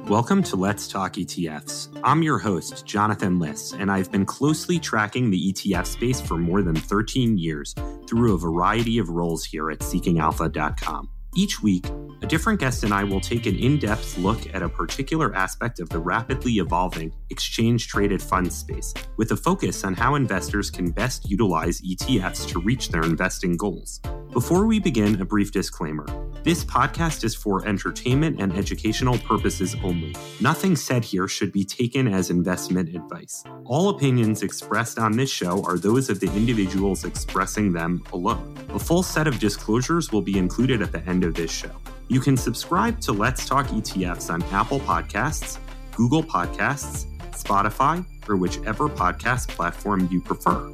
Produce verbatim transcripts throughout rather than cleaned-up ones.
Welcome to Let's Talk E T Fs. I'm your host, Jonathan Liss, and I've been closely tracking the E T F space for more than thirteen years through a variety of roles here at seeking alpha dot com. Each week, a different guest and I will take an in-depth look at a particular aspect of the rapidly evolving exchange-traded fund space, with a focus on how investors can best utilize E T Fs to reach their investing goals. Before we begin, a brief disclaimer. This podcast is for entertainment and educational purposes only. Nothing said here should be taken as investment advice. All opinions expressed on this show are those of the individuals expressing them alone. A full set of disclosures will be included at the end of this show. You can subscribe to Let's Talk E T Fs on Apple Podcasts, Google Podcasts, Spotify, or whichever podcast platform you prefer.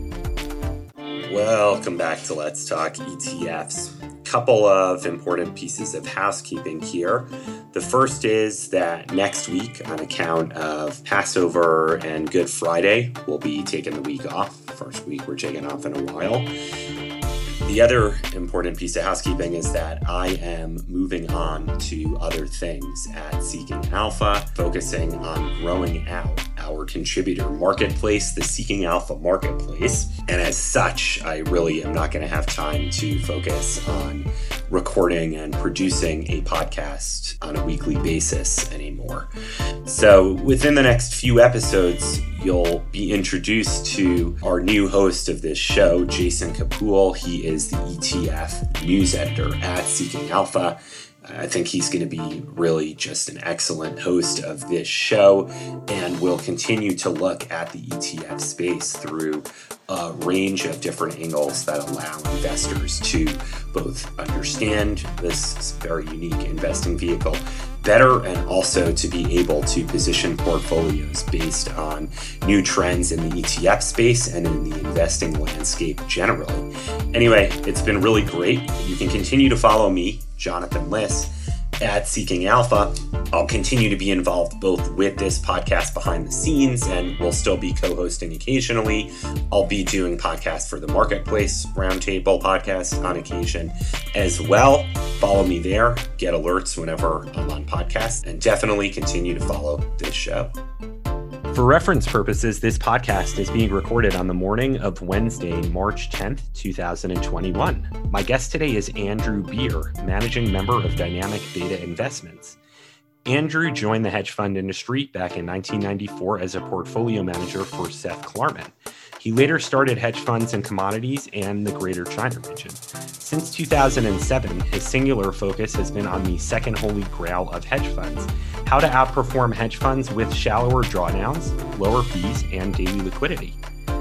Welcome back to Let's Talk E T Fs. Couple of important pieces of housekeeping here. The first is that next week, on account of Passover and Good Friday, we'll be taking the week off. First week we're taking off in a while. The other important piece of housekeeping is that I am moving on to other things at Seeking Alpha, focusing on growing out our contributor marketplace, the Seeking Alpha marketplace. And as such, I really am not going to have time to focus on recording and producing a podcast on a weekly basis anymore. So within the next few episodes, you'll be introduced to our new host of this show, Jason Kapoor. He is the E T F news editor at Seeking Alpha. I think he's going to be really just an excellent host of this show, and we'll continue to look at the E T F space through a range of different angles that allow investors to both understand this very unique investing vehicle better and also to be able to position portfolios based on new trends in the E T F space and in the investing landscape generally. Anyway, it's been really great. You can continue to follow me, Jonathan Liss, at Seeking Alpha. I'll continue to be involved both with this podcast behind the scenes, and we'll still be co-hosting occasionally. I'll be doing podcasts for the Marketplace Roundtable podcast on occasion as well. Follow me there, get alerts whenever I'm on podcasts, and definitely continue to follow this show. For reference purposes, this podcast is being recorded on the morning of Wednesday, March tenth, twenty twenty-one. My guest today is Andrew Beer, managing member of Dynamic Beta Investments. Andrew joined the hedge fund industry back in nineteen ninety-four as a portfolio manager for Seth Klarman. He later started hedge funds in commodities and the Greater China region. Since two thousand seven, his singular focus has been on the second holy grail of hedge funds: how to outperform hedge funds with shallower drawdowns, lower fees, and daily liquidity.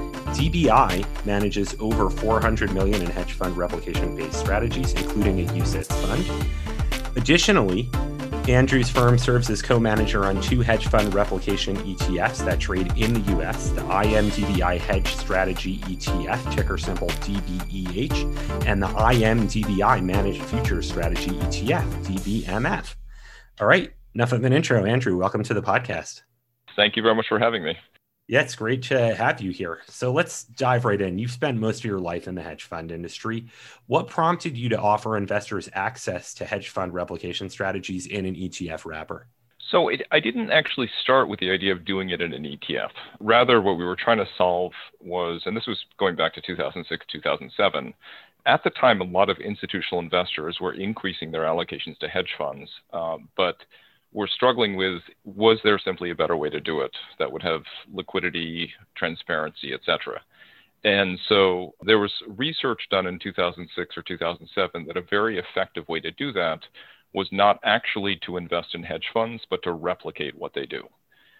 D B I manages over four hundred million dollars in hedge fund replication-based strategies, including a U C I T S fund. Additionally, Andrew's firm serves as co-manager on two hedge fund replication E T Fs that trade in the U S, the I M D B I Hedge Strategy E T F, ticker symbol D B E H, and the I M D B I Managed Futures Strategy E T F, D B M F. All right, enough of an intro. Andrew, welcome to the podcast. Thank you very much for having me. Yeah, it's great to have you here. So let's dive right in. You've spent most of your life in the hedge fund industry. What prompted you to offer investors access to hedge fund replication strategies in an E T F wrapper? So it, I didn't actually start with the idea of doing it in an E T F. Rather, what we were trying to solve was, and this was going back to two thousand six, two thousand seven, at the time, a lot of institutional investors were increasing their allocations to hedge funds, uh, but we're struggling with, was there simply a better way to do it that would have liquidity, transparency, et cetera? And so there was research done in two thousand six or two thousand seven that a very effective way to do that was not actually to invest in hedge funds, but to replicate what they do.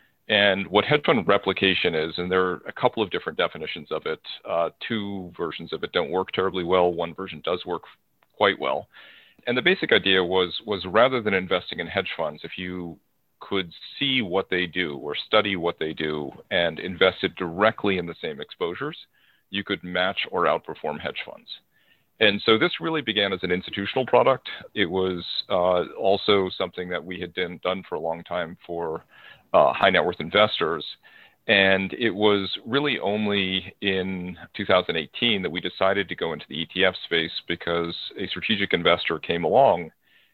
And what hedge fund replication is, and there are a couple of different definitions of it, uh, two versions of it don't work terribly well, one version does work quite well. And the basic idea was, was rather than investing in hedge funds, if you could see what they do or study what they do and invested directly in the same exposures, you could match or outperform hedge funds. And so this really began as an institutional product. It was uh, also something that we had done, done for a long time for uh, high net worth investors. And it was really only in two thousand eighteen that we decided to go into the E T F space because a strategic investor came along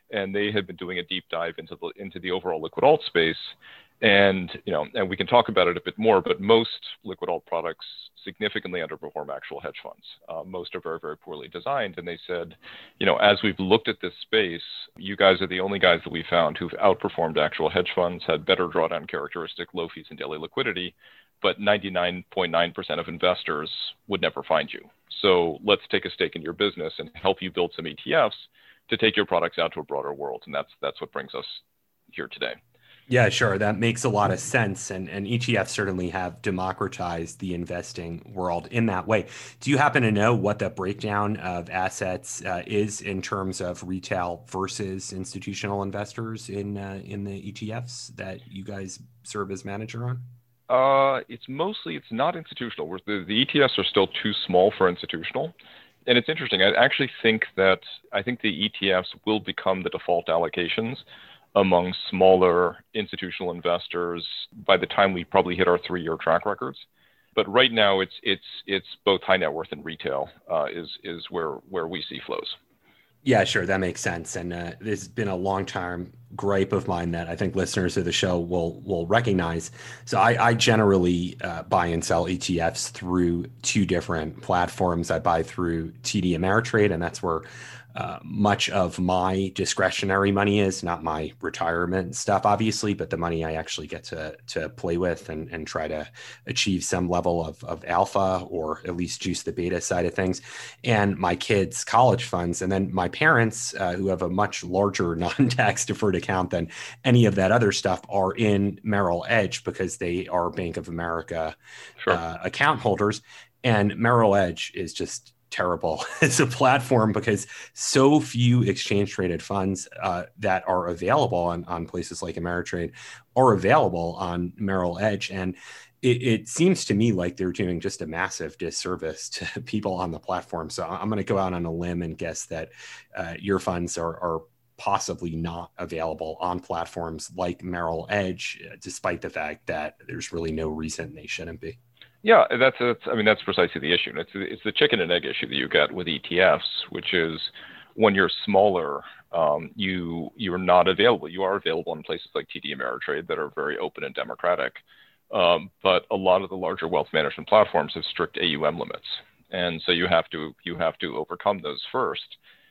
and they had been doing a deep dive into the into the overall liquid alt space. And, you know, and we can talk about it a bit more, but most liquid alt products significantly underperform actual hedge funds. Uh, most are very, very poorly designed. And they said, you know, as we've looked at this space, you guys are the only guys that we found who've outperformed actual hedge funds, had better drawdown characteristic, low fees and daily liquidity, but ninety-nine point nine percent of investors would never find you. So let's take a stake in your business and help you build some E T Fs to take your products out to a broader world. And that's that's what brings us here today. Yeah, sure. That makes a lot of sense. And, and E T Fs certainly have democratized the investing world in that way. Do you happen to know what the breakdown of assets uh, is in terms of retail versus institutional investors in uh, in the E T Fs that you guys serve as manager on? Uh, it's mostly, it's not institutional. The, the E T Fs are still too small for institutional. And it's interesting. I actually think that, I think the E T Fs will become the default allocations among smaller institutional investors by the time we probably hit our three-year track records. But right now, it's it's it's both high net worth and retail uh, is is where where we see flows. Yeah, sure, that makes sense. And uh, this has been a long-time gripe of mine that I think listeners of the show will will recognize. So I, I generally uh, buy and sell E T Fs through two different platforms. I buy through T D Ameritrade, and that's where Uh, much of my discretionary money is, not my retirement stuff, obviously, but the money I actually get to to play with and, and try to achieve some level of, of alpha, or at least juice the beta side of things, and my kids' college funds. And then my parents, uh, who have a much larger non-tax deferred account than any of that other stuff, are in Merrill Edge because they are Bank of America Sure. uh, account holders. And Merrill Edge is just terrible as a platform because so few exchange traded funds uh, that are available on, on places like Ameritrade are available on Merrill Edge. And it, it seems to me like they're doing just a massive disservice to people on the platform. So I'm going to go out on a limb and guess that uh, your funds are, are possibly not available on platforms like Merrill Edge, despite the fact that there's really no reason they shouldn't be. Yeah, that's, that's I mean, that's precisely the issue. It's, it's the chicken and egg issue that you get with E T Fs, which is when you're smaller, um, you you are not available. You are available in places like T D Ameritrade that are very open and democratic. Um, but a lot of the larger wealth management platforms have strict A U M limits. And so you have to you have to overcome those first.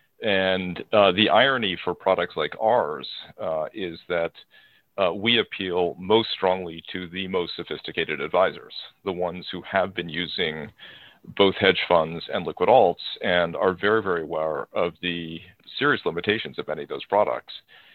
And uh, the irony for products like ours uh, is that Uh, we appeal most strongly to the most sophisticated advisors, the ones who have been using both hedge funds and liquid alts and are very, very aware of the serious limitations of many of those products.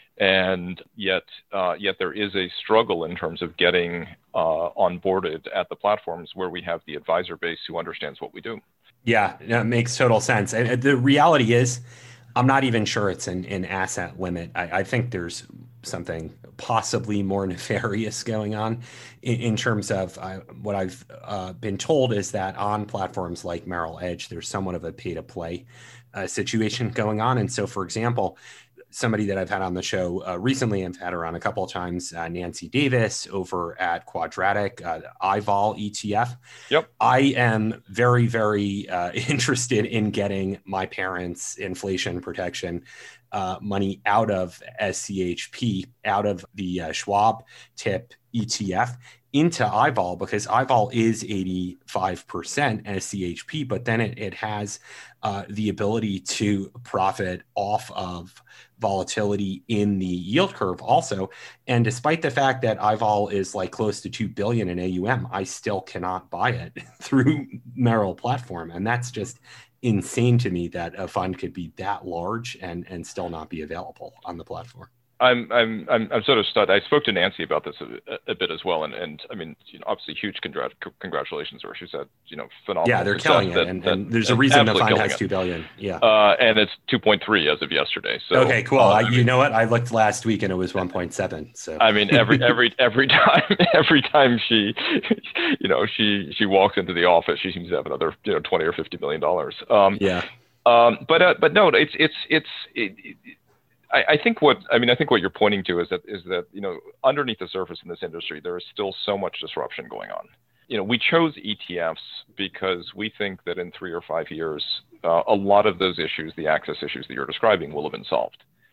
And yet, uh, yet there is a struggle in terms of getting uh, onboarded at the platforms where we have the advisor base who understands what we do. Yeah, that makes total sense. And the reality is, I'm not even sure it's an, an asset limit. I, I think there's something possibly more nefarious going on in, in terms of uh, what I've uh, been told is that on platforms like Merrill Edge, there's somewhat of a pay to play uh, situation going on. And so, for example, somebody that I've had on the show uh, recently, I've had her on a couple of times, uh, Nancy Davis over at Quadratic, uh, I vol E T F. Yep. I am very, very uh, interested in getting my parents' inflation protection uh, money out of S C H P, out of the uh, Schwab tip E T F into I vol, because I vol is eighty-five percent S C H P, but then it, it has uh, the ability to profit off of volatility in the yield curve also. And despite the fact that I vol is like close to two billion in A U M, I still cannot buy it through Merrill platform. And that's just insane to me that a fund could be that large and, and still not be available on the platform. I'm I'm I'm I'm sort of stunned. I spoke to Nancy about this a, a bit as well, and and I mean, you know, obviously, huge congrat- congratulations to her. She said, you know, phenomenal. Yeah, they're killing it, that, and, that, and there's a reason the fund has it. two billion. Yeah, uh, and it's two point three as of yesterday. So okay, cool. Uh, I, I mean, you know what? I looked last week and it was one point seven. So I mean, every every every time every time she, you know, she she walks into the office, she seems to have another, you know, twenty or fifty million dollars. Um, yeah. Um, but uh, but no, it's it's it's. It, it, I, I think what I mean. I think what you're pointing to is that is that you know underneath the surface in this industry there is still so much disruption going on. You know, we chose E T Fs because we think that in three or five years, uh, a lot of those issues, the access issues that you're describing, will have been solved.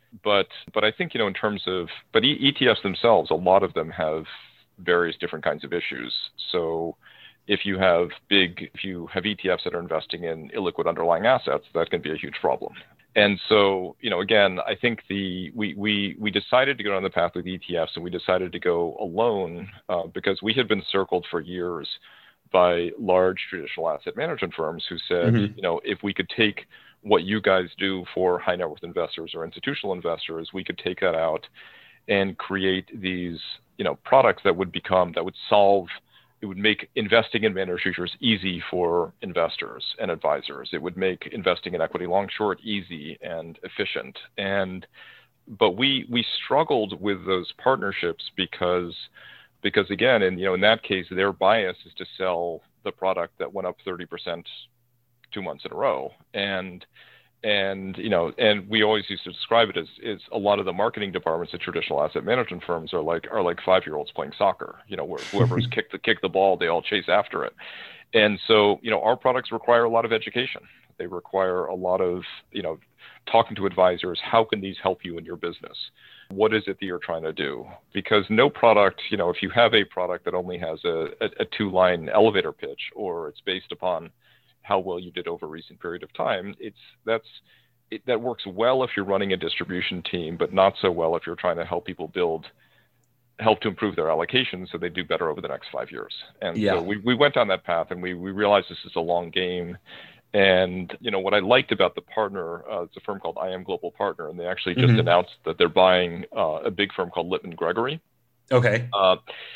But but I think, you know, in terms of, but E T Fs themselves, a lot of them have various different kinds of issues. So if you have big, if you have E T Fs that are investing in illiquid underlying assets, that can be a huge problem. And so, you know, again, I think the we we we decided to go down the path with E T Fs, and we decided to go alone uh, because we had been circled for years by large traditional asset management firms who said, mm-hmm. you know, if we could take what you guys do for high net worth investors or institutional investors, we could take that out and create these, you know, products that would become, that would solve, it would make investing in managed futures easy for investors and advisors. It would make investing in equity long short easy and efficient. And, but we, we struggled with those partnerships because, because again, and, you know, in that case, their bias is to sell the product that went up thirty percent two months in a row. And, and, you know, and we always used to describe it as, is a lot of the marketing departments at traditional asset management firms are like, are like five-year-olds playing soccer, you know, where whoever's kicked the, kick the ball, they all chase after it. And so, you know, our products require a lot of education. They require a lot of, you know, talking to advisors. How can these help you in your business? What is it that you're trying to do? Because no product, you know, if you have a product that only has a, a, a two-line elevator pitch, or it's based upon how well you did over a recent period of time, it's that's it, that works well if you're running a distribution team, but not so well if you're trying to help people build, help to improve their allocations so they do better over the next five years. And yeah. so we, we went down that path, and we we realized this is a long game. And, you know, what I liked about the partner, uh, it's a firm called I Am Global Partner, and they actually just mm-hmm. announced that they're buying uh, a big firm called Lippman Gregory. Okay. Uh,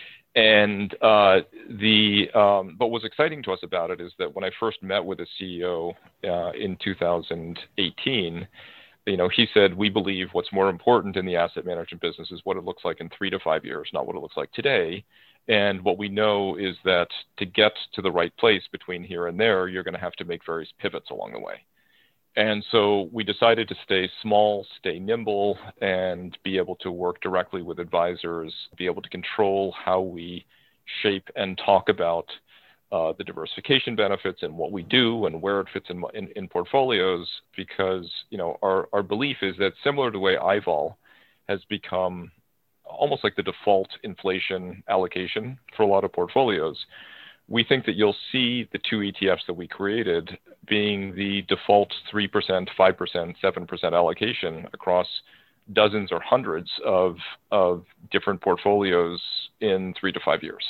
and uh, the, um, but what's exciting to us about it is that when I first met with the C E O uh, in two thousand eighteen, you know, he said, we believe what's more important in the asset management business is what it looks like in three to five years, not what it looks like today. And what we know is that to get to the right place between here and there, you're going to have to make various pivots along the way. And so we decided to stay small, stay nimble, and be able to work directly with advisors, be able to control how we shape and talk about uh, the diversification benefits and what we do and where it fits in, in, in portfolios, because, you know, our, our belief is that similar to the way I V A L has become almost like the default inflation allocation for a lot of portfolios, we think that you'll see the two E T Fs that we created being the default three percent, five percent, seven percent allocation across dozens or hundreds of, of different portfolios in three to five years.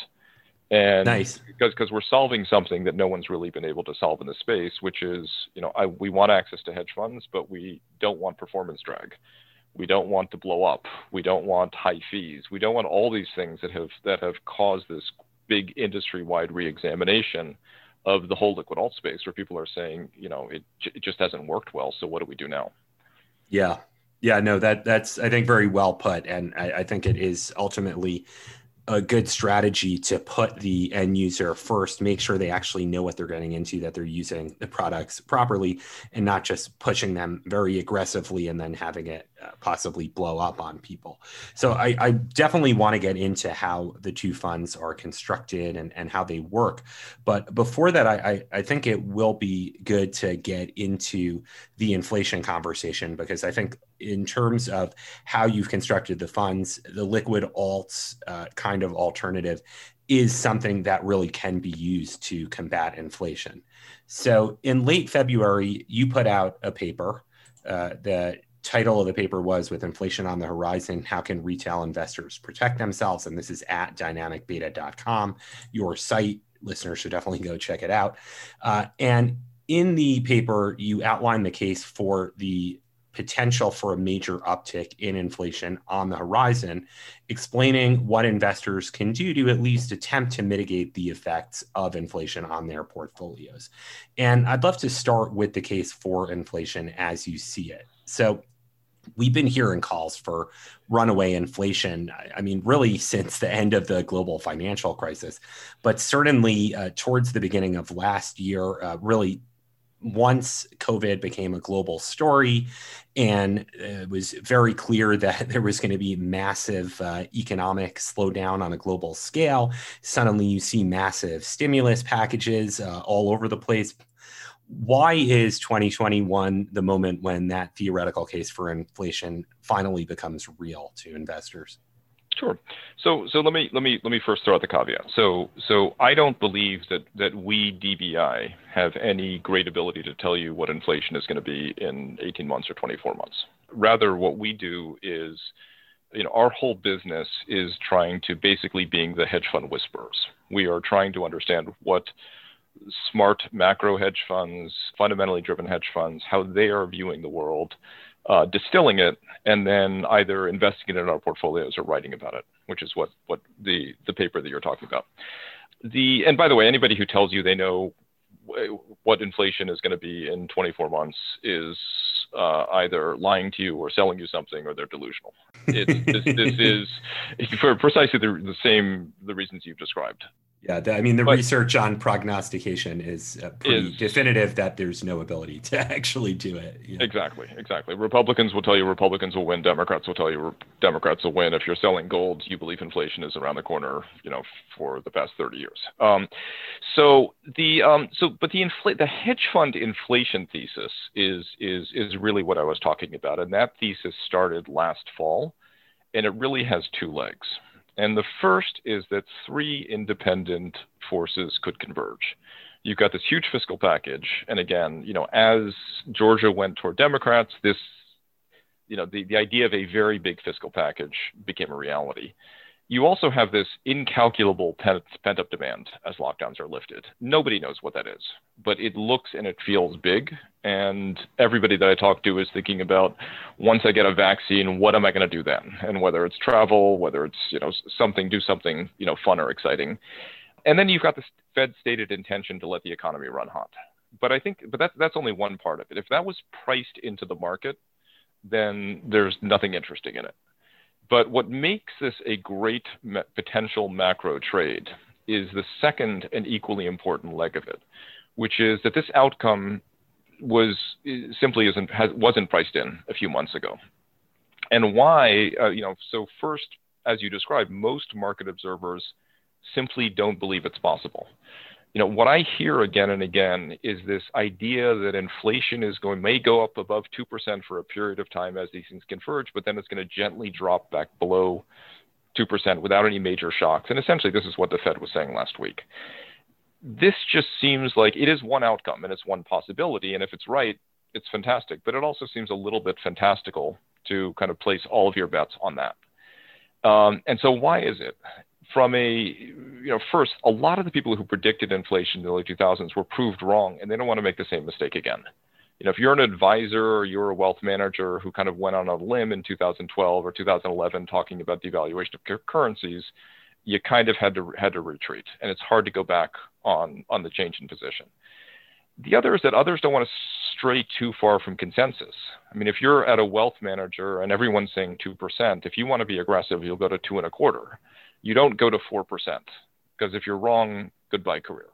And nice. because, because we're solving something that no one's really been able to solve in the space, which is, you know, I, we want access to hedge funds, but we don't want performance drag. We don't want to blow up. We don't want high fees. We don't want all these things that have that have caused this big industry-wide reexamination of the whole liquid alt space, where people are saying, you know, it, it just hasn't worked well. So what do we do now? Yeah, yeah, no, that that's I think very well put, and I, I think it is ultimately a good strategy to put the end user first, make sure they actually know what they're getting into, that they're using the products properly, and not just pushing them very aggressively and then having it uh, possibly blow up on people. So I, I definitely want to get into how the two funds are constructed and, and how they work. But before that, I, I, I think it will be good to get into the inflation conversation, because I think in terms of how you've constructed the funds, the liquid alts uh, kind of alternative is something that really can be used to combat inflation. So in late February, you put out a paper. Uh, the title of the paper was "With Inflation on the Horizon, How Can Retail Investors Protect Themselves?" And this is at dynamic beta dot com, your site. Listeners should definitely go check it out. Uh, and in the paper, you outline the case for the potential for a major uptick in inflation on the horizon, explaining what investors can do to at least attempt to mitigate the effects of inflation on their portfolios. And I'd love to start with the case for inflation as you see it. So we've been hearing calls for runaway inflation, I mean, really since the end of the global financial crisis, but certainly uh, towards the beginning of last year, uh, really once COVID became a global story, and it was very clear that there was going to be massive uh, economic slowdown on a global scale, suddenly you see massive stimulus packages uh, all over the place. why is twenty twenty-one the moment when that theoretical case for inflation finally becomes real to investors? Sure. So so let me let me let me first throw out the caveat. So so I don't believe that that we D B I have any great ability to tell you what inflation is going to be in eighteen months or twenty-four months. Rather, what we do is, you know, our whole business is trying to basically being the hedge fund whisperers. We are trying to understand what smart macro hedge funds, fundamentally driven hedge funds, how they are viewing the world, uh, distilling it, and then either investing it in our portfolios or writing about it, which is what what the the paper that you're talking about. The and by the way, anybody who tells you they know what inflation is going to be in twenty-four months is uh, either lying to you or selling you something, or they're delusional. It, this, this is for precisely the, the same the reasons you've described. Yeah, the, I mean, the but, research on prognostication is uh, pretty is, definitive that there's no ability to actually do it. Yeah. Exactly, exactly. Republicans will tell you Republicans will win. Democrats will tell you Democrats will win. If you're selling gold, you believe inflation is around the corner, you know, for the past thirty years. Um, so the um, so but the infl- the hedge fund inflation thesis is is is really what I was talking about, and that thesis started last fall, and it really has two legs. And the first is that three independent forces could converge. You've got this huge fiscal package. And again, you know, as Georgia went toward Democrats, this, you know, the, the idea of a very big fiscal package became a reality. You also have this incalculable pent-up demand as lockdowns are lifted. Nobody knows what that is, but it looks and it feels big. And everybody that I talk to is thinking about, once I get a vaccine, what am I going to do then? And whether it's travel, whether it's, you know, something, do something, you know, fun or exciting. And then you've got the Fed's stated intention to let the economy run hot. But I think, but that's, that's only one part of it. If that was priced into the market, then there's nothing interesting in it. But what makes this a great ma- potential macro trade is the second and equally important leg of it, which is that this outcome was simply isn't has, wasn't priced in a few months ago. And why? Uh, you know, so first, as you described, most market observers simply don't believe it's possible. You know, what I hear again and again is this idea that inflation is going, may go up above two percent for a period of time as these things converge, but then it's going to gently drop back below two percent without any major shocks. And essentially, this is what the Fed was saying last week. This just seems like it is one outcome and it's one possibility. And if it's right, it's fantastic. But it also seems a little bit fantastical to kind of place all of your bets on that. Um, and so why is it? From a, you know, first, a lot of the people who predicted inflation in the early two thousands were proved wrong, and they don't want to make the same mistake again. You know, if you're an advisor or you're a wealth manager who kind of went on a limb in two thousand twelve or two thousand eleven talking about devaluation of currencies, you kind of had to had to retreat, and it's hard to go back on on the change in position. The other is that others don't want to stray too far from consensus. I mean, if you're at a wealth manager and everyone's saying two percent, if you want to be aggressive, you'll go to two and a quarter. You don't go to four percent, because if you're wrong, goodbye career.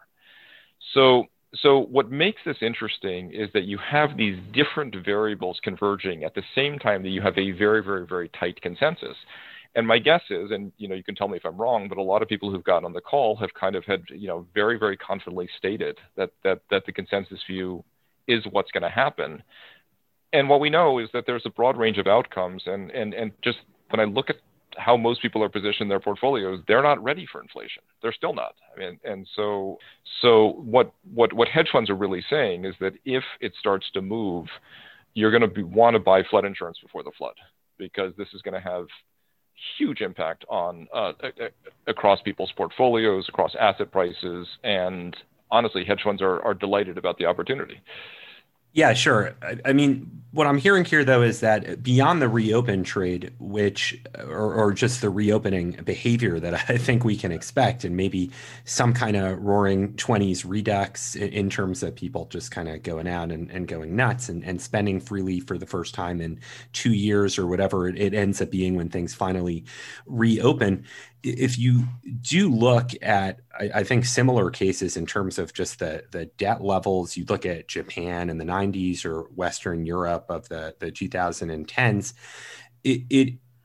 So, so what makes this interesting is that you have these different variables converging at the same time that you have a very, very, very tight consensus. And my guess is, and you know, you can tell me if I'm wrong, but a lot of people who've gotten on the call have kind of had, you know, very, very confidently stated that that that the consensus view is what's going to happen. And what we know is that there's a broad range of outcomes, and and and just when I look at how most people are positioned in their portfolios, they're not ready for inflation. They're still not. I mean, and so, so what, what, what hedge funds are really saying is that if it starts to move, you're going to want to buy flood insurance before the flood, because this is going to have huge impact on uh, across people's portfolios, across asset prices, and honestly, hedge funds are, are delighted about the opportunity. Yeah, sure. I, I mean, what I'm hearing here, though, is that beyond the reopen trade, which or, or just the reopening behavior that I think we can expect, and maybe some kind of roaring twenties redux in, in terms of people just kind of going out and, and going nuts and, and spending freely for the first time in two years or whatever it, it ends up being when things finally reopen. If you do look at, I, I think, similar cases in terms of just the, the debt levels, you look at Japan in the nineties or Western Europe of the, the twenty tens, it, it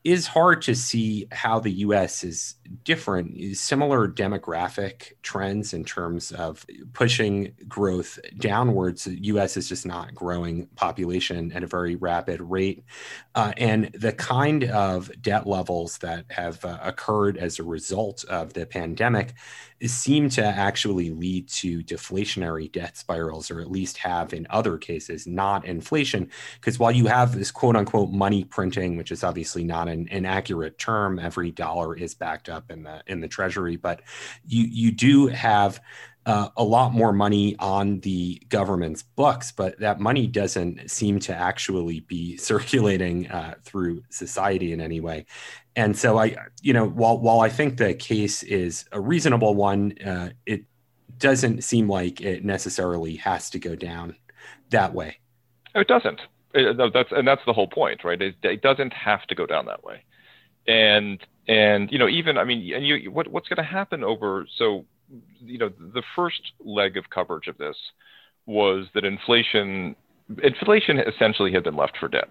is hard to see how the U S is different. Similar demographic trends in terms of pushing growth downwards. The U S is just not growing population at a very rapid rate. Uh, and the kind of debt levels that have uh, occurred as a result of the pandemic seem to actually lead to deflationary debt spirals, or at least have in other cases, not inflation. Because while you have this quote unquote money printing, which is obviously not an, an accurate term, every dollar is backed up in the in the treasury, but you you do have uh, a lot more money on the government's books, but that money doesn't seem to actually be circulating uh, through society in any way. And so I, you know, while while I think the case is a reasonable one, uh, it doesn't seem like it necessarily has to go down that way. It doesn't. It, that's and that's the whole point, right? It, it doesn't have to go down that way. And and you know, even I mean, and you what what's going to happen over so. You know, the first leg of coverage of this was that inflation, inflation essentially had been left for dead.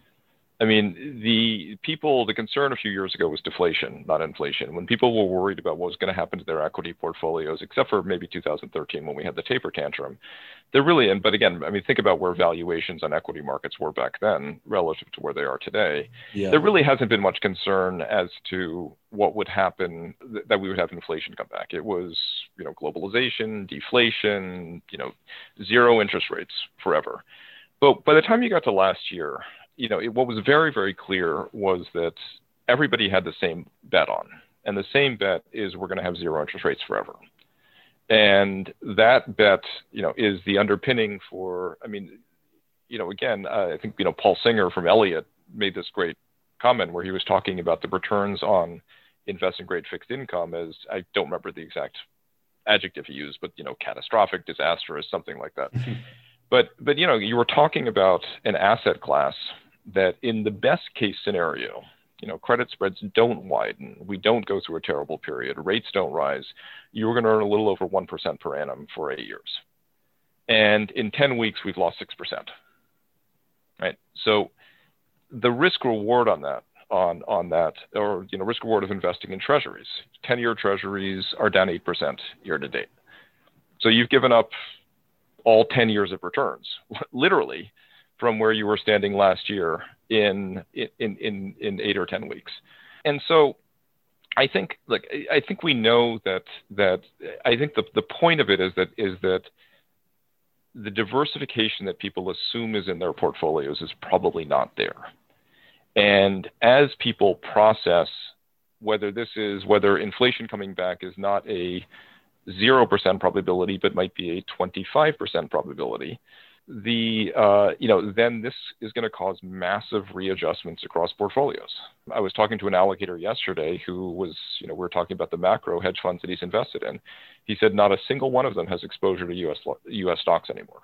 I mean, the people, the concern a few years ago was deflation, not inflation. When people were worried about what was going to happen to their equity portfolios, except for maybe two thousand thirteen when we had the taper tantrum, they're really, and but again, I mean, think about where valuations on equity markets were back then relative to where they are today. Yeah. There really hasn't been much concern as to what would happen, th- that we would have inflation come back. It was, you know, globalization, deflation, you know, zero interest rates forever. But by the time you got to last year, you know, it, what was very, very clear was that everybody had the same bet on. And the same bet is we're going to have zero interest rates forever. And that bet, you know, is the underpinning for, I mean, you know, again, uh, I think, you know, Paul Singer from Elliott made this great comment where he was talking about the returns on investment grade fixed income as, I don't remember the exact adjective he used, but, you know, catastrophic, disastrous, something like that. But, but, you know, you were talking about an asset class that in the best case scenario, you know, credit spreads don't widen. We don't go through a terrible period. Rates don't rise. You're going to earn a little over one percent per annum for eight years. And in ten weeks, we've lost six percent, right? So the risk reward on that, on, on that, or, you know, risk reward of investing in treasuries, ten year treasuries are down eight percent year to date. So you've given up all ten years of returns, literally, from where you were standing last year in in in in eight or ten weeks. And so I think, like, I think we know that that I think the, the point of it is that is that the diversification that people assume is in their portfolios is probably not there. And as people process whether this is whether inflation coming back is not a zero percent probability, but might be a twenty-five percent probability, the, uh, you know, then this is going to cause massive readjustments across portfolios. I was talking to an allocator yesterday who was, you know, we were talking about the macro hedge funds that he's invested in. He said not a single one of them has exposure to U S U S stocks anymore.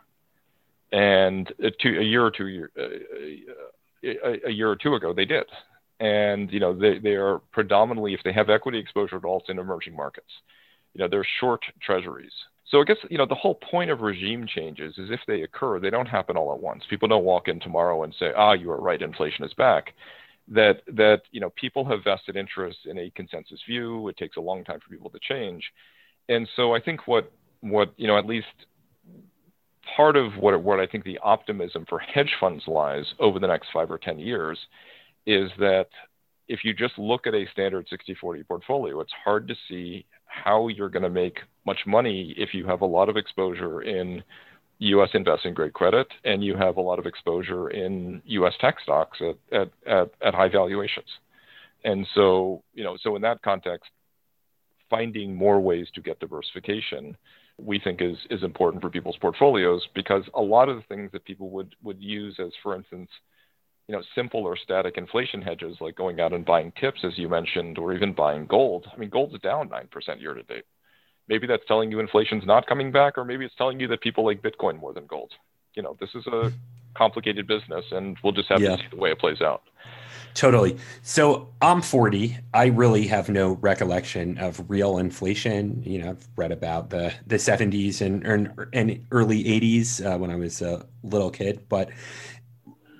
And a, two, a year or two year, uh, a, a year or two ago, they did. And, you know, they, they are predominantly, if they have equity exposure at all, it's in emerging markets. You know, they're short treasuries. So I guess, you know, the whole point of regime changes is if they occur, they don't happen all at once. People don't walk in tomorrow and say, ah, you are right, inflation is back. That, that, you know, people have vested interest in a consensus view. It takes a long time for people to change. And so I think what, what, you know, at least part of what, what I think the optimism for hedge funds lies over the next five or ten years is that if you just look at a standard sixty forty portfolio, it's hard to see how you're going to make much money if you have a lot of exposure in U S investment grade credit and you have a lot of exposure in U S tech stocks at, at, at, at high valuations. And so, you know, so in that context, finding more ways to get diversification, we think is, is important for people's portfolios, because a lot of the things that people would, would use as, for instance, you know, simple or static inflation hedges, like going out and buying tips, as you mentioned, or even buying gold. I mean, gold's down nine percent year to date. Maybe that's telling you inflation's not coming back, or maybe it's telling you that people like Bitcoin more than gold. You know, this is a complicated business, and we'll just have yeah. to see the way it plays out. Totally. So I'm forty. I really have no recollection of real inflation. You know, I've read about the, the seventies and, and early eighties uh, when I was a little kid, but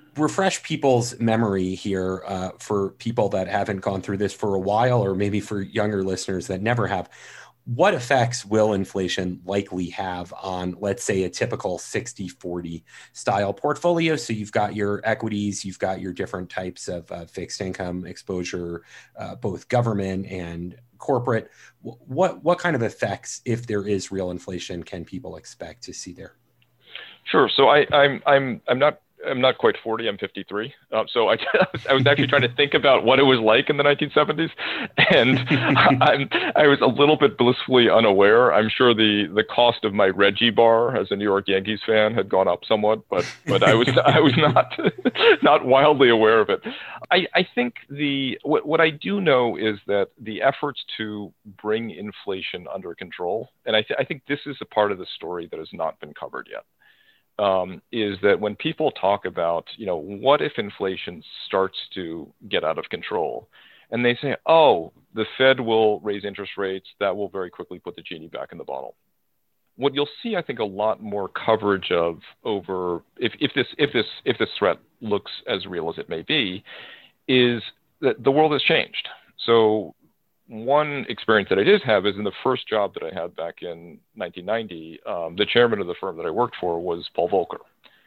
refresh people's memory here uh, for people that haven't gone through this for a while, or maybe for younger listeners that never have. What effects will inflation likely have on, let's say, a typical sixty forty style portfolio? So you've got your equities, you've got your different types of uh, fixed income exposure, uh, both government and corporate. What what kind of effects, if there is real inflation, can people expect to see there? Sure. So I, I'm I'm I'm not I'm not quite forty. I'm fifty-three. Uh, so I, I was actually trying to think about what it was like in the nineteen seventies, and I'm, I was a little bit blissfully unaware. I'm sure the, the cost of my Reggie bar as a New York Yankees fan had gone up somewhat, but but I was I was not not wildly aware of it. I, I think the what, what I do know is that the efforts to bring inflation under control, and I, th- I think this is a part of the story that has not been covered yet. Um, is that when people talk about, you know, what if inflation starts to get out of control, and they say, oh, the Fed will raise interest rates, that will very quickly put the genie back in the bottle. What you'll see, I think, a lot more coverage of over if, if this if this if this threat looks as real as it may be, is that the world has changed. So one experience that I did have is in the first job that I had back in nineteen ninety, um, the chairman of the firm that I worked for was Paul Volcker.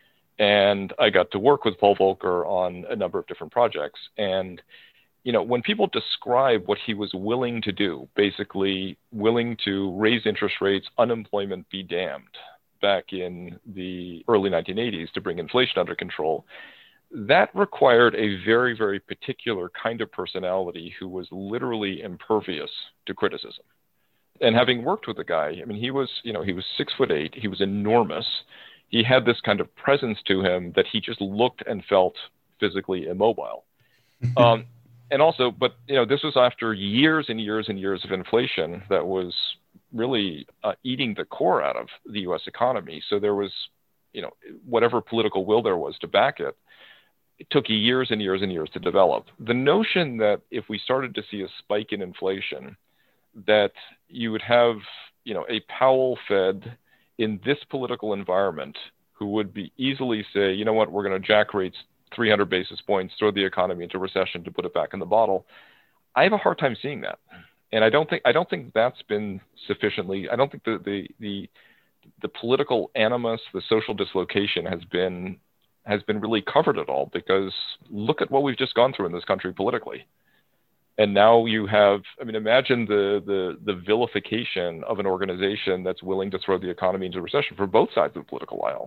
And I got to work with Paul Volcker on a number of different projects. And, you know, when people describe what he was willing to do, basically willing to raise interest rates, unemployment be damned, back in the early nineteen eighties to bring inflation under control, that required a very, very particular kind of personality who was literally impervious to criticism. And having worked with the guy, I mean, he was, you know, he was six foot eight, he was enormous. He had this kind of presence to him that he just looked and felt physically immobile. um, and also, but, you know, this was after years and years and years of inflation that was really uh, eating the core out of the U S economy. So there was, you know, whatever political will there was to back it. It took years and years and years to develop. The notion that if we started to see a spike in inflation, that you would have, you know, a Powell Fed in this political environment who would be easily say, you know what, we're going to jack rates three hundred basis points, throw the economy into recession to put it back in the bottle. I have a hard time seeing that. And I don't think I don't think that's been sufficiently, I don't think the the the, the political animus, the social dislocation has been has been really covered at all, because look at what we've just gone through in this country politically. And now you have, I mean, imagine the, the, the vilification of an organization that's willing to throw the economy into recession for both sides of the political aisle.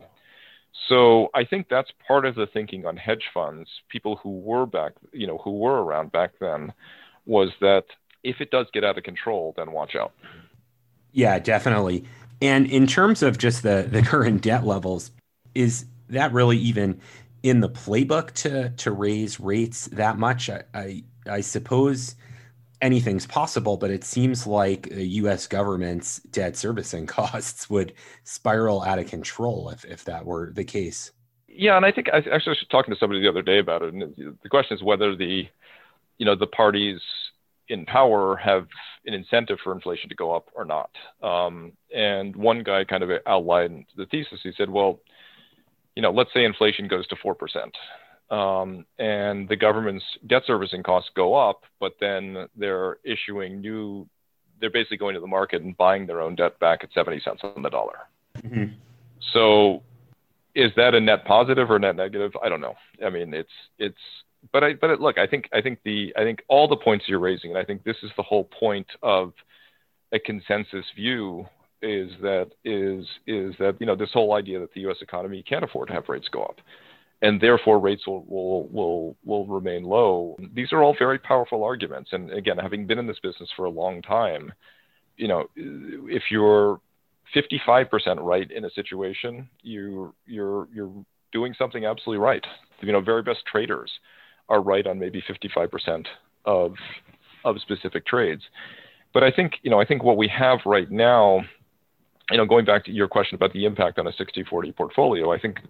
So I think that's part of the thinking on hedge funds, people who were back, you know, who were around back then, was that if it does get out of control, then watch out. Yeah, definitely. And in terms of just the, the current debt levels, is that really even in the playbook to to raise rates that much? I, I I suppose anything's possible, but it seems like the U S government's debt servicing costs would spiral out of control if if that were the case. Yeah, and I think I actually was talking to somebody the other day about it, and the question is whether the you know the parties in power have an incentive for inflation to go up or not. Um, and one guy kind of outlined the thesis. He said, well, you know, let's say inflation goes to four percent um, and the government's debt servicing costs go up, but then they're issuing new, they're basically going to the market and buying their own debt back at seventy cents on the dollar. Mm-hmm. So is that a net positive or net negative? I don't know. I mean, it's, it's, but I, but it, look, I think, I think the, I think all the points you're raising, and I think this is the whole point of a consensus view, is that is is that you know this whole idea that the U S economy can't afford to have rates go up, and therefore rates will will will will remain low. These are all very powerful arguments. And again, having been in this business for a long time, you know, if you're fifty-five percent right in a situation, you you're you're doing something absolutely right. You know, very best traders are right on maybe fifty-five percent of of specific trades. But I think, you know, I think what we have right now, you know, going back to your question about the impact on a sixty forty portfolio, I think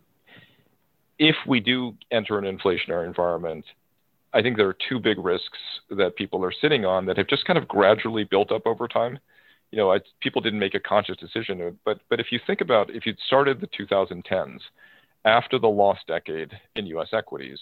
if we do enter an inflationary environment, I think there are two big risks that people are sitting on that have just kind of gradually built up over time. You know, I, people didn't make a conscious decision, but but if you think about, if you'd started the twenty tens after the lost decade in U S equities,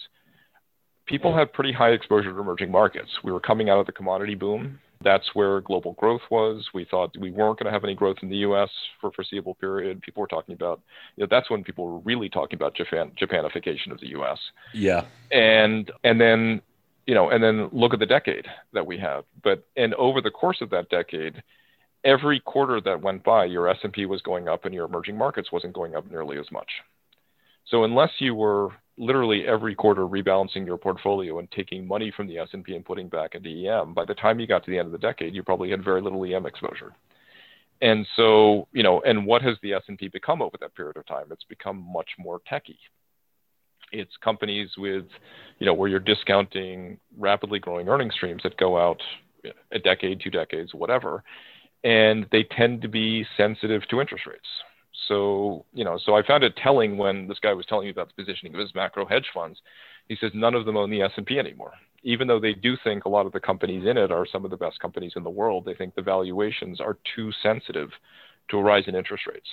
people had pretty high exposure to emerging markets. We were coming out of the commodity boom. That's where global growth was. We thought we weren't going to have any growth in the U S for a foreseeable period. People were talking about, you know, that's when people were really talking about Japan, Japanification of the U S. Yeah. And and then, you know, and then look at the decade that we have. But and over the course of that decade, every quarter that went by, your S and P was going up and your emerging markets wasn't going up nearly as much. So unless you were literally every quarter rebalancing your portfolio and taking money from the S and P and putting back into E M, by the time you got to the end of the decade, you probably had very little E M exposure. And so, you know, and what has the S and P become over that period of time? It's become much more techy. It's companies with, you know, where you're discounting rapidly growing earning streams that go out a decade, two decades, whatever, and they tend to be sensitive to interest rates. So, you know, so I found it telling when this guy was telling me about the positioning of his macro hedge funds. He says none of them own the S and P anymore. Even though they do think a lot of the companies in it are some of the best companies in the world, they think the valuations are too sensitive to a rise in interest rates.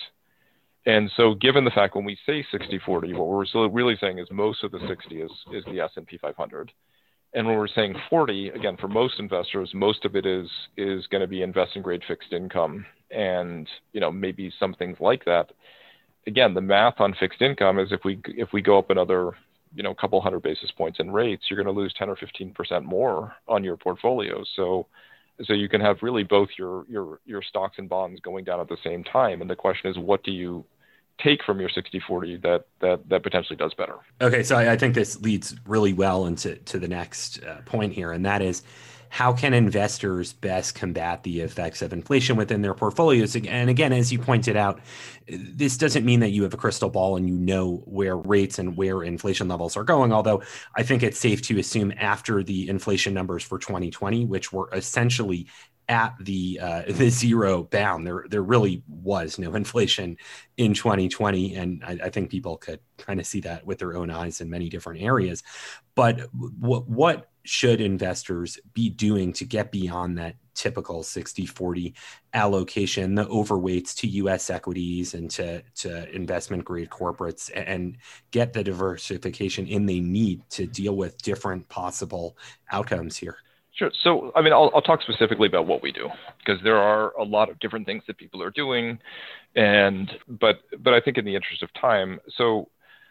And so given the fact when we say sixty forty, what we're really saying is most of the sixty is, is the S and P five hundred. And when we're saying forty, again, for most investors, most of it is is going to be investment grade fixed income and, you know, maybe some things like that. Again, the math on fixed income is if we if we go up another, you know, couple hundred basis points in rates, you're going to lose ten or fifteen percent more on your portfolio. So so you can have really both your your your stocks and bonds going down at the same time. And the question is, what do you take from your sixty forty that that that potentially does better? Okay, so I, I think this leads really well into to the next uh, point here, and that is, how can investors best combat the effects of inflation within their portfolios? And again, as you pointed out, this doesn't mean that you have a crystal ball and you know where rates and where inflation levels are going, although I think it's safe to assume after the inflation numbers for twenty twenty, which were essentially at the uh, the zero bound, there there really was no inflation in twenty twenty, and I, I think people could kind of see that with their own eyes in many different areas. But what what should investors be doing to get beyond that typical sixty forty allocation, the overweights to U S equities and to, to investment grade corporates, and get the diversification in they need to deal with different possible outcomes here? Sure. So, I mean, I'll, I'll talk specifically about what we do, because there are a lot of different things that people are doing. And, but, but I think in the interest of time, so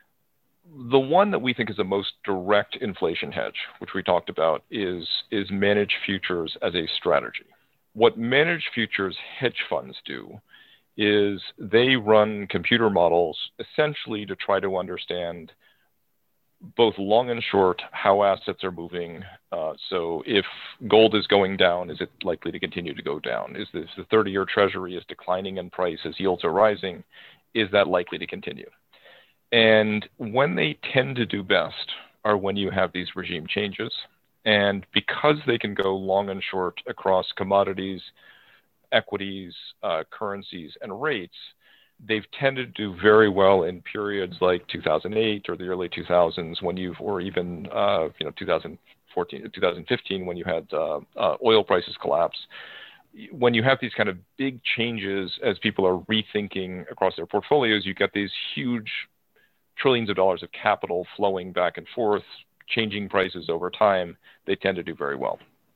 the one that we think is the most direct inflation hedge, which we talked about, is, is managed futures as a strategy. What managed futures hedge funds do is they run computer models essentially to try to understand both long and short how assets are moving. Uh, so if gold is going down, is it likely to continue to go down? Is this the thirty-year treasury is declining in price as yields are rising? Is that likely to continue? And when they tend to do best are when you have these regime changes. And because they can go long and short across commodities, equities, uh, currencies, and rates, they've tended to do very well in periods like two thousand eight or the early two thousands, when you've, or even uh, you know two thousand fourteen, two thousand fifteen, when you had uh, uh, oil prices collapse. When you have these kind of big changes as people are rethinking across their portfolios, you get these huge trillions of dollars of capital flowing back and forth, changing prices over time. They tend to do very well.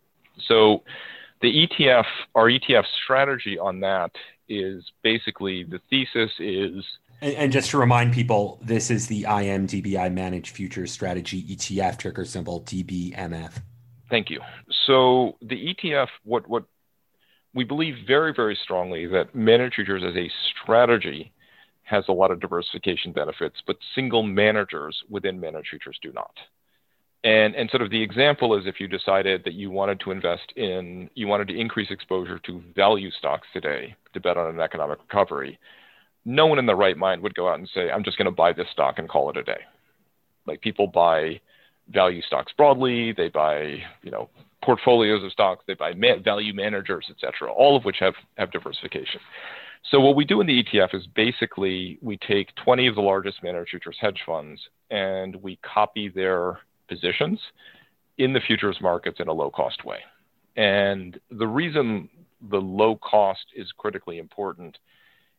So the E T F, our E T F strategy on that is basically, the thesis is... And, and just to remind people, this is the I M D B I Managed Futures Strategy E T F, ticker symbol D B M F. Thank you. So the E T F, what, what we believe very, very strongly that managed futures as a strategy has a lot of diversification benefits, but single managers within managed futures do not. And, and sort of the example is if you decided that you wanted to invest in, you wanted to increase exposure to value stocks today to bet on an economic recovery, no one in their right mind would go out and say, I'm just going to buy this stock and call it a day. Like, people buy value stocks broadly, they buy, you know, portfolios of stocks, they buy ma- value managers, et cetera, all of which have, have diversification. So what we do in the E T F is basically we take twenty of the largest managed futures hedge funds and we copy their positions in the futures markets in a low-cost way. And the reason the low cost is critically important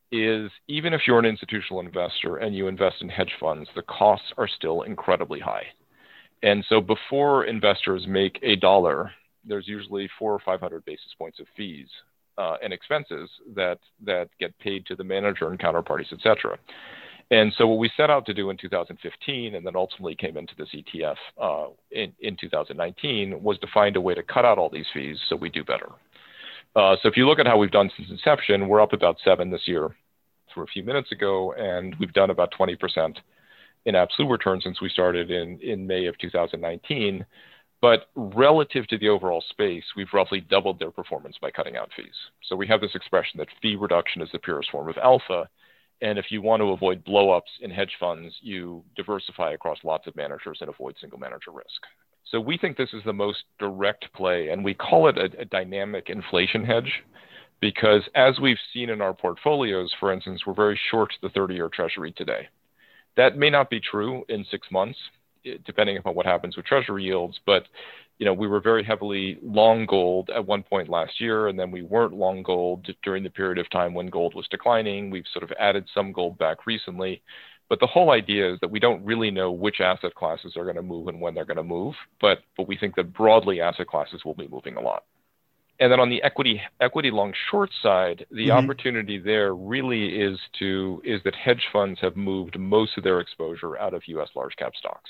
is even if you're an institutional investor and you invest in hedge funds, the costs are still incredibly high. And so before investors make a dollar, there's usually four or five hundred basis points of fees uh, and expenses that that get paid to the manager and counterparties, et cetera. And so what we set out to do in two thousand fifteen, and then ultimately came into this E T F uh, in, in two thousand nineteen, was to find a way to cut out all these fees so we do better. Uh, so if you look at how we've done since inception, we're up about seven this year through a few minutes ago, and we've done about twenty percent in absolute return since we started in, in May of two thousand nineteen. But relative to the overall space, we've roughly doubled their performance by cutting out fees. So we have this expression that fee reduction is the purest form of alpha. And if you want to avoid blowups in hedge funds, you diversify across lots of managers and avoid single manager risk. So we think this is the most direct play, and we call it a, a dynamic inflation hedge because as we've seen in our portfolios, for instance, we're very short the thirty-year Treasury today. That may not be true in six months, depending upon what happens with Treasury yields, but you know, we were very heavily long gold at one point last year, and then we weren't long gold during the period of time when gold was declining. We've sort of added some gold back recently. But the whole idea is that we don't really know which asset classes are going to move and when they're going to move, but, but we think that broadly asset classes will be moving a lot. And then on the equity equity long short side, the mm-hmm. opportunity there really is to is that hedge funds have moved most of their exposure out of U S large cap stocks.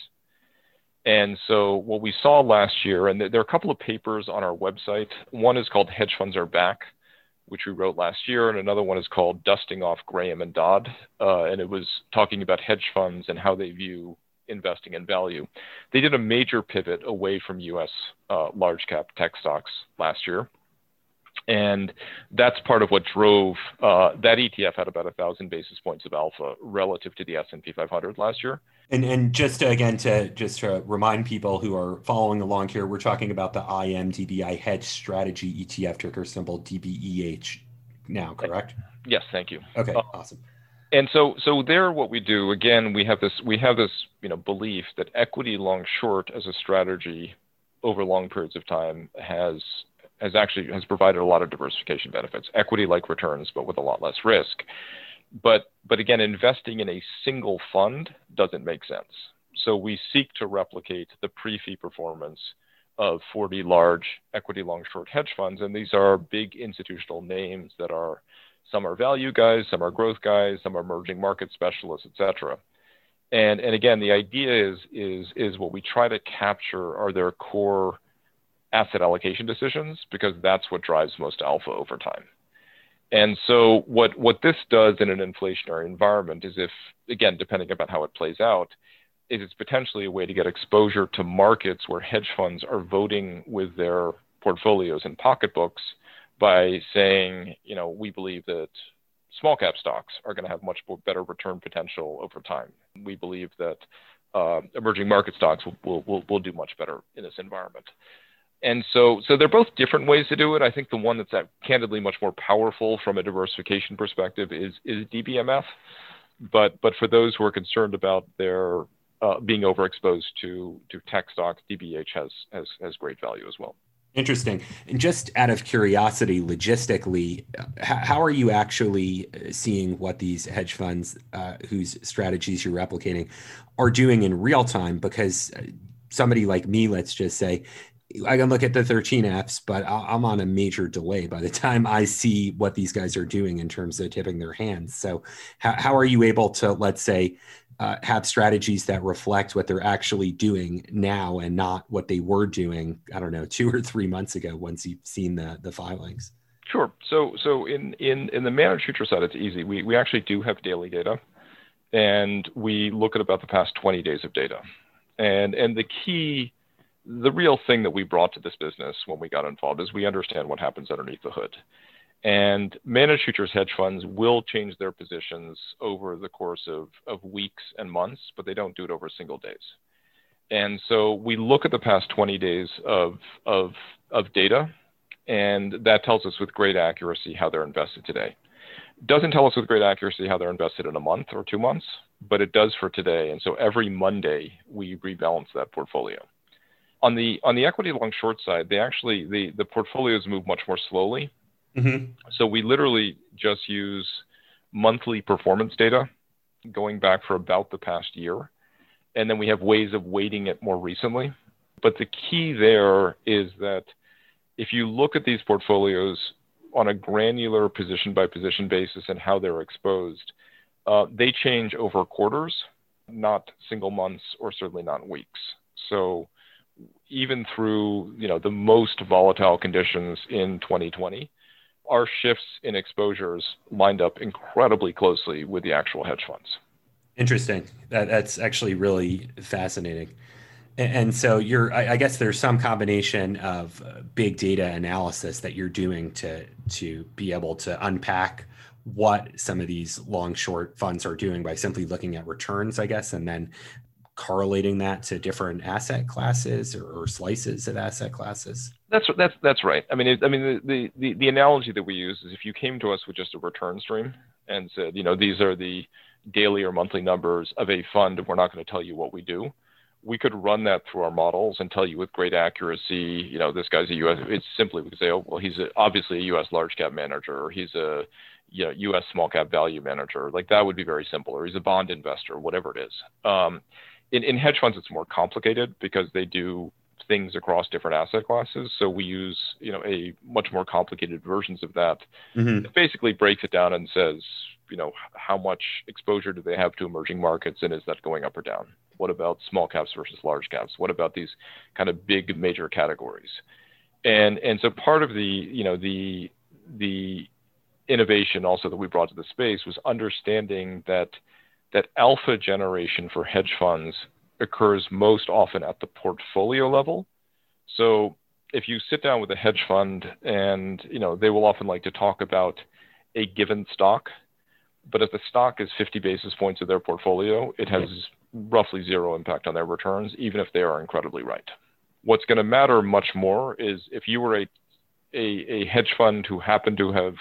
And so what we saw last year, and there are a couple of papers on our website. One is called Hedge Funds Are Back, which we wrote last year, and another one is called Dusting Off Graham and Dodd, uh, and it was talking about hedge funds and how they view investing in value. They did a major pivot away from U S uh, large cap tech stocks last year, and that's part of what drove uh, that E T F had about a thousand basis points of alpha relative to the S and P five hundred last year. And and just to, again to just to remind people who are following along here, we're talking about the I M D B I Hedge Strategy E T F, ticker symbol D B E H now, correct? Yes, thank you. Okay, uh, awesome. And so so there, what we do again, we have this we have this you know belief that equity long short as a strategy over long periods of time has has actually has provided a lot of diversification benefits, equity like returns, but with a lot less risk. But but again, investing in a single fund doesn't make sense. So we seek to replicate the pre-fee performance of forty large equity long short hedge funds. And these are big institutional names that are, some are value guys, some are growth guys, some are emerging market specialists, et cetera. And and again, the idea is is is what we try to capture are their core asset allocation decisions, because that's what drives most alpha over time. And so what, what this does in an inflationary environment is, if, again, depending upon how it plays out, is it's potentially a way to get exposure to markets where hedge funds are voting with their portfolios and pocketbooks by saying, you know, we believe that small cap stocks are going to have much more better return potential over time. We believe that uh, emerging market stocks will, will, will, will do much better in this environment. And so, so they're both different ways to do it. I think the one that's uh, candidly much more powerful from a diversification perspective is is D B M F. But but for those who are concerned about their uh, being overexposed to to tech stocks, D B H has has has great value as well. Interesting. And just out of curiosity, logistically, how are you actually seeing what these hedge funds uh, whose strategies you're replicating are doing in real time? Because somebody like me, let's just say, I can look at the thirteen apps, but I'm on a major delay by the time I see what these guys are doing in terms of tipping their hands. So how, how are you able to, let's say, uh, have strategies that reflect what they're actually doing now and not what they were doing, I don't know, two or three months ago once you've seen the, the filings? Sure. So so in, in, in the managed future side, it's easy. We, we actually do have daily data, and we look at about the past twenty days of data. And, and the key... The real thing that we brought to this business when we got involved is we understand what happens underneath the hood. And managed futures hedge funds will change their positions over the course of, of weeks and months, but they don't do it over single days. And so we look at the past twenty days of, of, of data, and that tells us with great accuracy how they're invested today. It doesn't tell us with great accuracy how they're invested in a month or two months, but it does for today. And so every Monday, we rebalance that portfolio. On the on the equity long short side, they actually the, the portfolios move much more slowly. Mm-hmm. So we literally just use monthly performance data going back for about the past year. And then we have ways of weighting it more recently. But the key there is that if you look at these portfolios on a granular position by position basis and how they're exposed, uh, they change over quarters, not single months or certainly not weeks. So even through, you know, the most volatile conditions in twenty twenty, our shifts in exposures lined up incredibly closely with the actual hedge funds. Interesting. That, that's actually really fascinating. And, and so you're, I, I guess there's some combination of uh, big data analysis that you're doing to to be able to unpack what some of these long short funds are doing by simply looking at returns, I guess, and then correlating that to different asset classes or, or slices of asset classes. That's that's that's right. I mean, it, I mean, the, the the analogy that we use is if you came to us with just a return stream and said, you know, these are the daily or monthly numbers of a fund, and we're not going to tell you what we do, we could run that through our models and tell you with great accuracy, you know, this guy's a U S. It's simply we could say, oh, well, he's a, obviously a U S large cap manager, or he's a you know U S small cap value manager. Like that would be very simple, or he's a bond investor, whatever it is. Um, in in hedge funds, it's more complicated because they do things across different asset classes. So we use, you know, a much more complicated versions of that. Mm-hmm. It basically breaks it down and says, you know, how much exposure do they have to emerging markets, and is that going up or down? What about small caps versus large caps? What about these kind of big major categories? And and so part of the, you know, the the innovation also that we brought to the space was understanding that that alpha generation for hedge funds occurs most often at the portfolio level. So if you sit down with a hedge fund and, you know, they will often like to talk about a given stock, but if the stock is fifty basis points of their portfolio, it has roughly zero impact on their returns, even if they are incredibly right. What's going to matter much more is if you were a, a, a hedge fund who happened to have,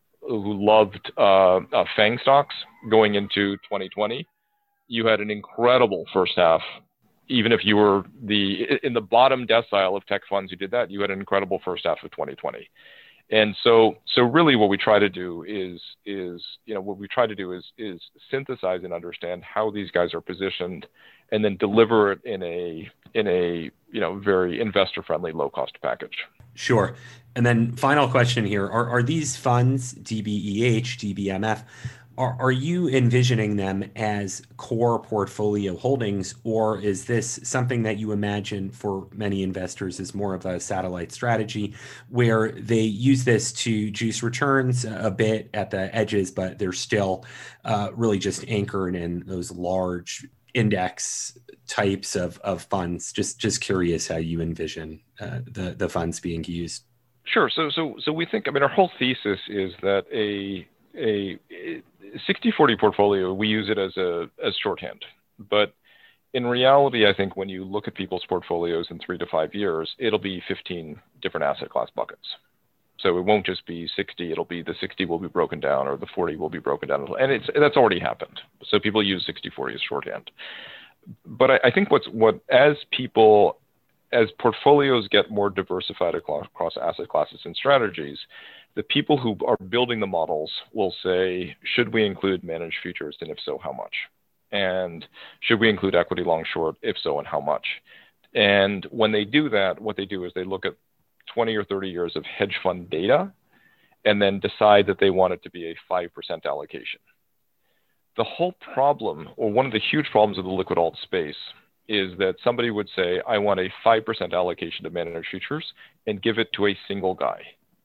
who loved uh, uh, FANG stocks going into twenty twenty, you had an incredible first half. Even if you were the in the bottom decile of tech funds who did that, you had an incredible first half of twenty twenty. And so, so really, what we try to do is, is you know, what we try to do is, is synthesize and understand how these guys are positioned, and then deliver it in a, in a, you know, very investor-friendly, low-cost package. Sure. And then, final question here: Are are these funds, D B E H, D B M F? Are, are you envisioning them as core portfolio holdings, or is this something that you imagine for many investors as more of a satellite strategy where they use this to juice returns a bit at the edges, but they're still uh, really just anchored in those large index types of, of funds? Just just curious how you envision uh, the, the funds being used. Sure. So so so we think, I mean, our whole thesis is that a a sixty forty portfolio, we use it as a as shorthand. But in reality, I think when you look at people's portfolios in three to five years, it'll be fifteen different asset class buckets. So it won't just be sixty, it'll be the sixty will be broken down, or the forty will be broken down. And it's that's already happened. So people use sixty forty as shorthand. But I, I think what's what as people as portfolios get more diversified across, across asset classes and strategies, the people who are building the models will say, should we include managed futures, and if so, how much? And should we include equity long short? If so, and how much? And when they do that, what they do is they look at twenty or thirty years of hedge fund data and then decide that they want it to be a five percent allocation. The whole problem, or one of the huge problems of the liquid alt space, is that somebody would say, I want a five percent allocation to managed futures and give it to a single guy.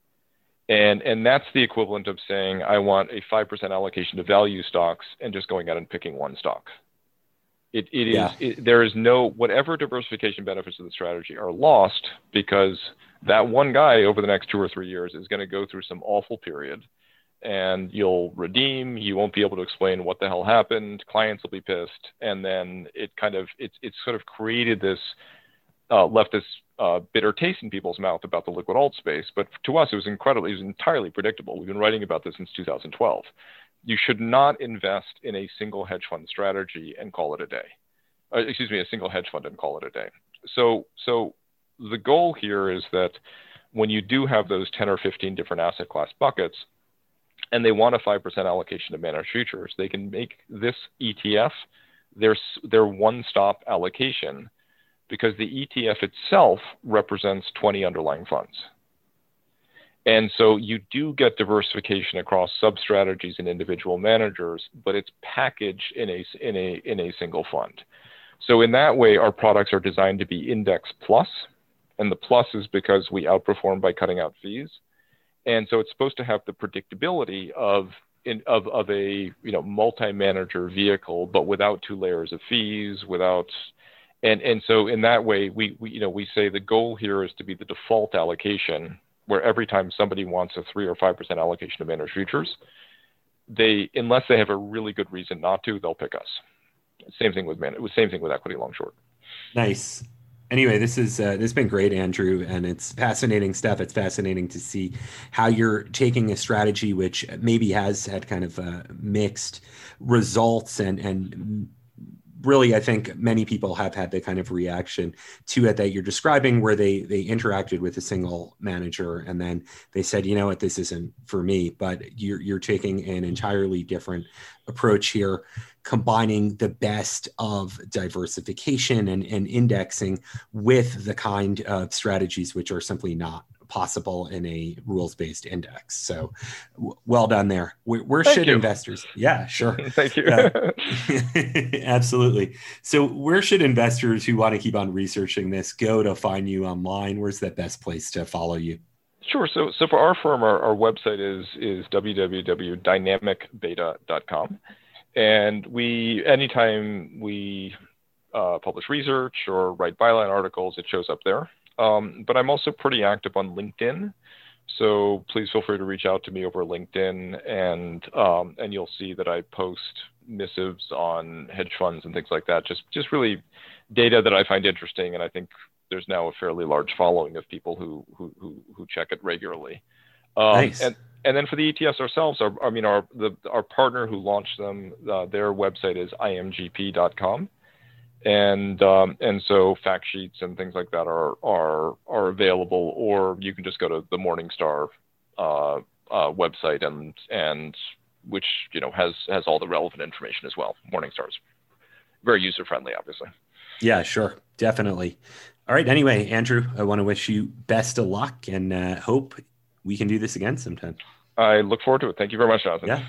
And, and that's the equivalent of saying, I want a five percent allocation to value stocks and just going out and picking one stock. It, it yeah. is, it, there is no, whatever diversification benefits of the strategy are lost because that one guy over the next two or three years is going to go through some awful period, and you'll redeem, you won't be able to explain what the hell happened, clients will be pissed, and then it kind of, it's, it's sort of created this, uh, left this uh, bitter taste in people's mouth about the liquid alt space. But to us, it was incredibly, it was entirely predictable. We've been writing about this since two thousand twelve. You should not invest in a single hedge fund strategy and call it a day. Uh, excuse me, a single hedge fund and call it a day. So, so the goal here is that when you do have those ten or fifteen different asset class buckets, and they want a five percent allocation to managed futures, they can make this E T F their, their one-stop allocation, because the E T F itself represents twenty underlying funds. And so you do get diversification across sub-strategies and individual managers, but it's packaged in a, in a, in a single fund. So in that way, our products are designed to be index plus, and the plus is because we outperform by cutting out fees. And so it's supposed to have the predictability of, in, of, of a you know, multi-manager vehicle, but without two layers of fees, without, and, and so in that way, we, we, you know, we say the goal here is to be the default allocation, where every time somebody wants a three or five percent allocation to managed futures, they, unless they have a really good reason not to, they'll pick us. Same thing with man, same thing with equity long short. Nice. Anyway, this is uh, this has been great, Andrew, and it's fascinating stuff. It's fascinating to see how you're taking a strategy which maybe has had kind of uh, mixed results, and and really, I think many people have had the kind of reaction to it that you're describing, where they they interacted with a single manager and then they said, you know what, this isn't for me. But you're you're taking an entirely different approach here, combining the best of diversification and, and indexing with the kind of strategies which are simply not possible in a rules-based index. So w- well done there. Where, where should you. investors? Yeah, sure. Thank you. uh, absolutely. So where should investors who want to keep on researching this go to find you online? Where's the best place to follow you? Sure. So, so for our firm, our, our website is is w w w dot dynamic beta dot com. And we, anytime we uh, publish research or write byline articles, it shows up there. Um, but I'm also pretty active on LinkedIn. So please feel free to reach out to me over LinkedIn, and um, and you'll see that I post missives on hedge funds and things like that. Just just really data that I find interesting, and I think there's now a fairly large following of people who who who, who check it regularly. Um, nice. And and then for the E T Fs ourselves, our, I mean our the our partner who launched them, uh, their website is I M G P dot com. And um, and so fact sheets and things like that are are are available, or you can just go to the Morningstar uh, uh, website, and and which you know has has all the relevant information as well. Morningstar's very user friendly, obviously. Yeah, sure, definitely. All right. Anyway, Andrew, I want to wish you best of luck, and uh, hope we can do this again sometime. I look forward to it. Thank you very much, Jonathan. Yeah.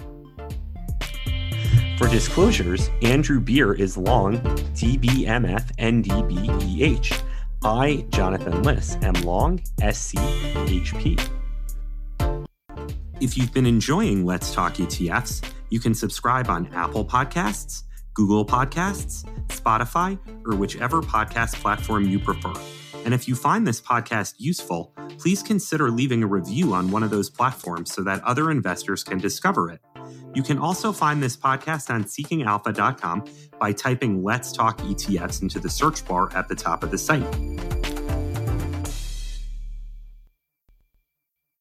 For disclosures, Andrew Beer is long T B M F N D B E H. I, Jonathan Liss, am long S C H P. If you've been enjoying Let's Talk E T Fs, you can subscribe on Apple Podcasts, Google Podcasts, Spotify, or whichever podcast platform you prefer. And if you find this podcast useful, please consider leaving a review on one of those platforms so that other investors can discover it. You can also find this podcast on seeking alpha dot com by typing Let's Talk E T Fs into the search bar at the top of the site.